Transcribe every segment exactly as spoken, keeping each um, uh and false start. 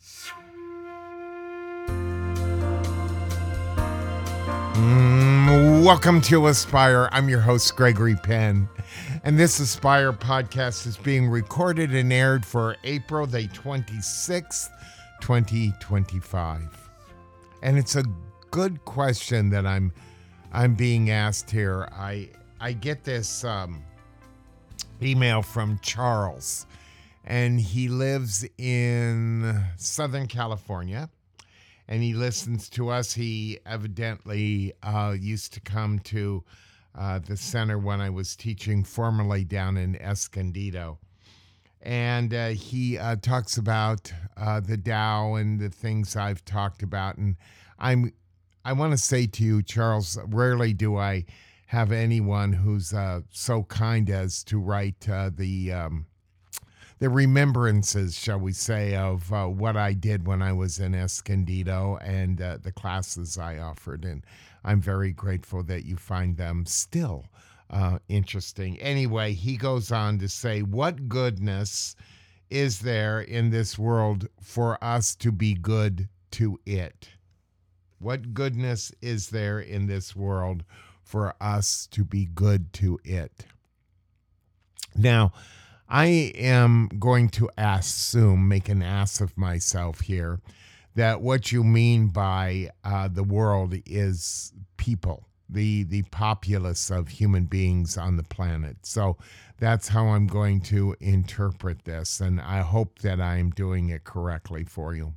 Mm, welcome to Aspire. I'm your host, Gregory Penn. And this Aspire podcast is being recorded and aired for April the twenty-sixth, twenty twenty-five. And it's a good question that I'm I'm being asked here. I I get this um, email from Charles, and he lives in Southern California. And he listens to us. He evidently uh, used to come to uh, the center when I was teaching formerly down in Escondido. And uh, he uh, talks about uh, the Tao and the things I've talked about. And I'm, I want to say to you, Charles, rarely do I have anyone who's uh, so kind as to write uh, the... Um, the remembrances, shall we say, of uh, what I did when I was in Escondido and uh, the classes I offered. And I'm very grateful that you find them still uh, interesting. Anyway, he goes on to say, what goodness is there in this world for us to be good to it? What goodness is there in this world for us to be good to it? Now, I am going to assume, make an ass of myself here, that what you mean by uh, the world is people, the the populace of human beings on the planet. So that's how I'm going to interpret this, and I hope that I'm doing it correctly for you.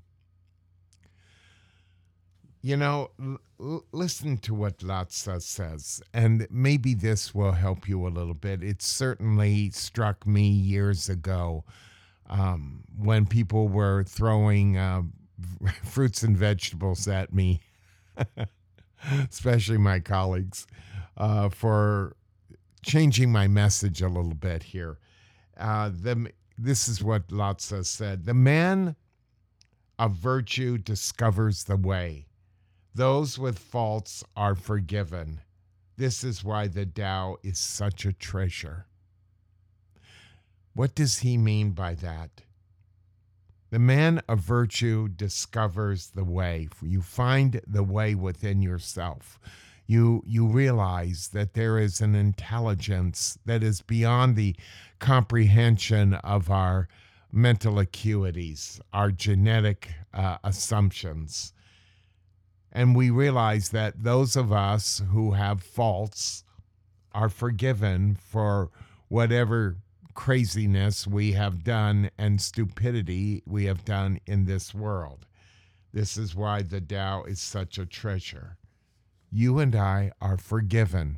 You know, l- listen to what Lao Tzu says, and maybe this will help you a little bit. It certainly struck me years ago um, when people were throwing uh, fruits and vegetables at me, especially my colleagues, uh, for changing my message a little bit here. Uh, the, this is what Lao Tzu said. The man of virtue discovers the way. Those with faults are forgiven. This is why the Tao is such a treasure. What does he mean by that? The man of virtue discovers the way. You find the way within yourself. You, you realize that there is an intelligence that is beyond the comprehension of our mental acuities, our genetic uh, assumptions. And we realize that those of us who have faults are forgiven for whatever craziness we have done and stupidity we have done in this world. This is why the Tao is such a treasure. You and I are forgiven.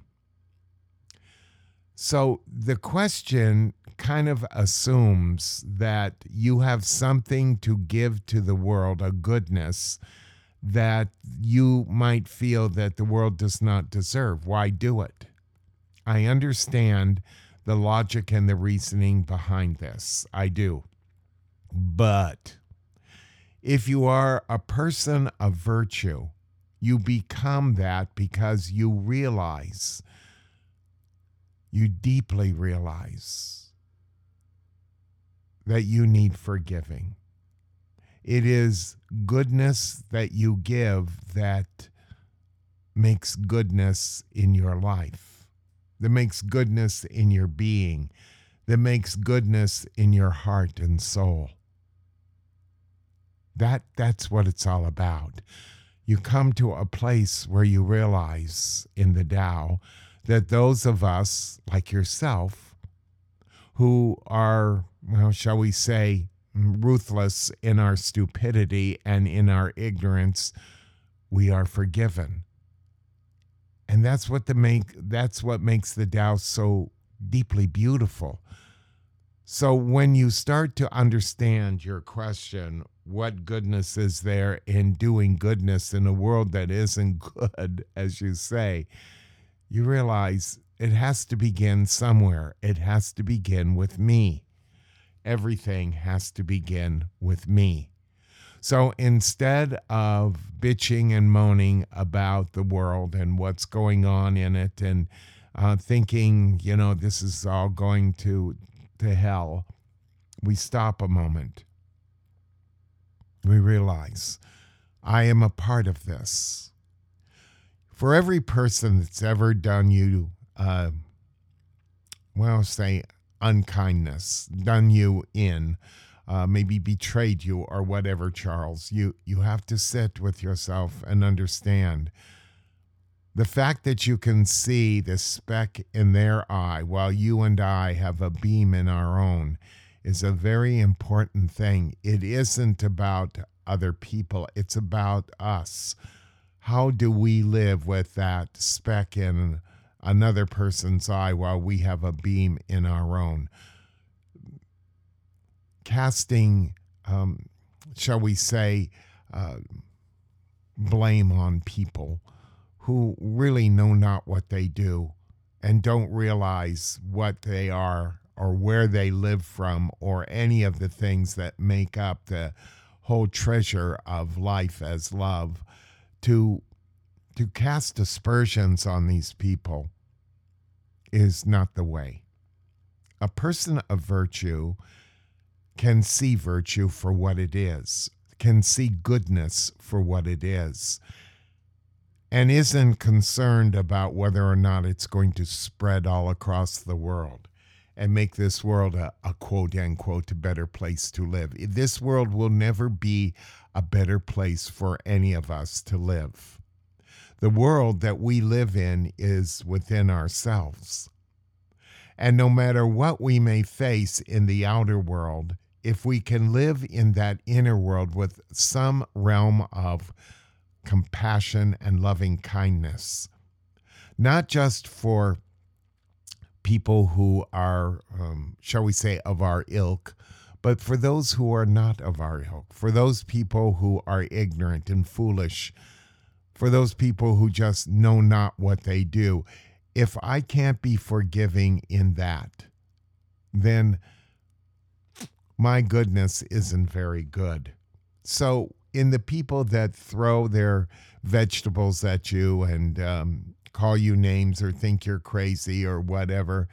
So the question kind of assumes that you have something to give to the world, a goodness that you might feel that the world does not deserve. Why do it? I understand the logic and the reasoning behind this. I do. But if you are a person of virtue, you become that because you realize, you deeply realize that you need forgiving. It is goodness that you give that makes goodness in your life, that makes goodness in your being, that makes goodness in your heart and soul. That, that's what it's all about. You come to a place where you realize in the Tao that those of us, like yourself, who are, well, shall we say, ruthless in our stupidity and in our ignorance, we are forgiven. And that's what the make that's what makes the Tao so deeply beautiful. So when you start to understand your question, what goodness is there in doing goodness in a world that isn't good, as you say, you realize it has to begin somewhere. It has to begin with me. Everything has to begin with me. So instead of bitching and moaning about the world and what's going on in it and uh, thinking, you know, this is all going to, to hell, we stop a moment we realize I am a part of this. For every person that's ever done you, uh, well, say unkindness, done you in, uh, maybe betrayed you or whatever, Charles, you, you have to sit with yourself and understand the fact that you can see the speck in their eye while you and I have a beam in our own is a very important thing. It isn't about other people. It's about us. How do we live with that speck in another person's eye while we have a beam in our own? Casting, um, shall we say, uh, blame on people who really know not what they do and don't realize what they are or where they live from or any of the things that make up the whole treasure of life as love, to to cast aspersions on these people is not the way. A person of virtue can see virtue for what it is, can see goodness for what it is, and isn't concerned about whether or not it's going to spread all across the world and make this world a, a quote-unquote better place to live. This world will never be a better place for any of us to live. The world that we live in is within ourselves. And no matter what we may face in the outer world, if we can live in that inner world with some realm of compassion and loving kindness, not just for people who are, um, shall we say, of our ilk, but for those who are not of our ilk, for those people who are ignorant and foolish, for those people who just know not what they do. If I can't be forgiving in that, then my goodness isn't very good. So in the people that throw their vegetables at you and um, call you names or think you're crazy or whatever,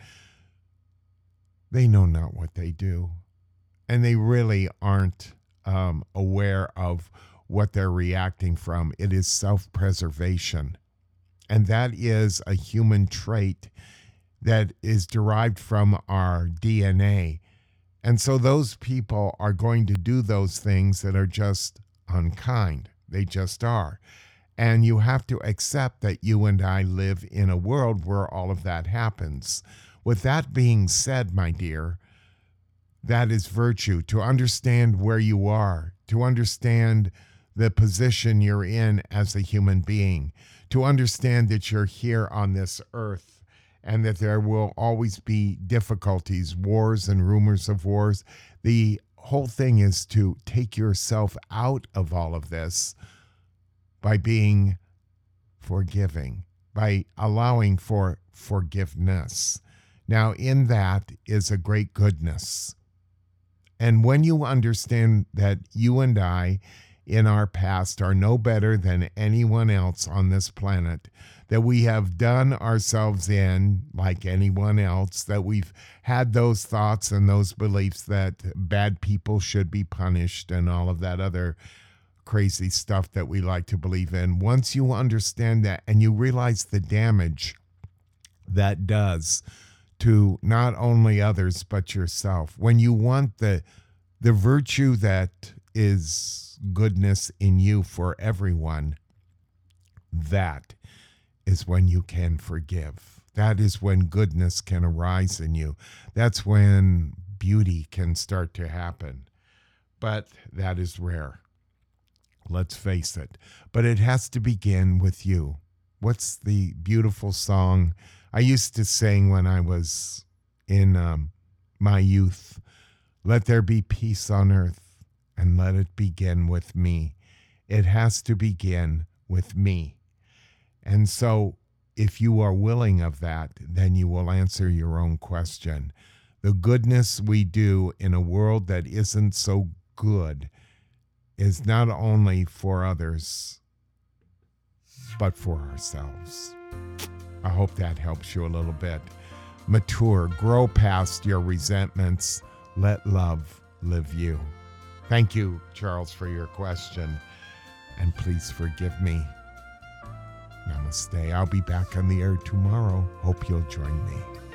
they know not what they do. And they really aren't um, aware of what they're reacting from. It is self-preservation. And that is a human trait that is derived from our D N A. And so those people are going to do those things that are just unkind. They just are. And you have to accept that you and I live in a world where all of that happens. With that being said, my dear, that is virtue, to understand where you are, to understand the position you're in as a human being, to understand that you're here on this earth and that there will always be difficulties, wars and rumors of wars. The whole thing is to take yourself out of all of this by being forgiving, by allowing for forgiveness. Now, in that is a great goodness. And when you understand that you and I in our past are no better than anyone else on this planet, that we have done ourselves in like anyone else, that we've had those thoughts and those beliefs that bad people should be punished and all of that other crazy stuff that we like to believe in. Once you understand that and you realize the damage that does to not only others but yourself, when you want the the virtue that is goodness in you for everyone, that is when you can forgive. That is when goodness can arise in you. That's when beauty can start to happen. But that is rare. Let's face it. But it has to begin with you. What's the beautiful song I used to sing when I was in um, my youth? Let there be peace on earth, and let it begin with me. It has to begin with me. And so if you are willing of that, then you will answer your own question. The goodness we do in a world that isn't so good is not only for others, but for ourselves. I hope that helps you a little bit. Mature, grow past your resentments. Let love live you. Thank you, Charles, for your question. And please forgive me. Namaste. I'll be back on the air tomorrow. Hope you'll join me.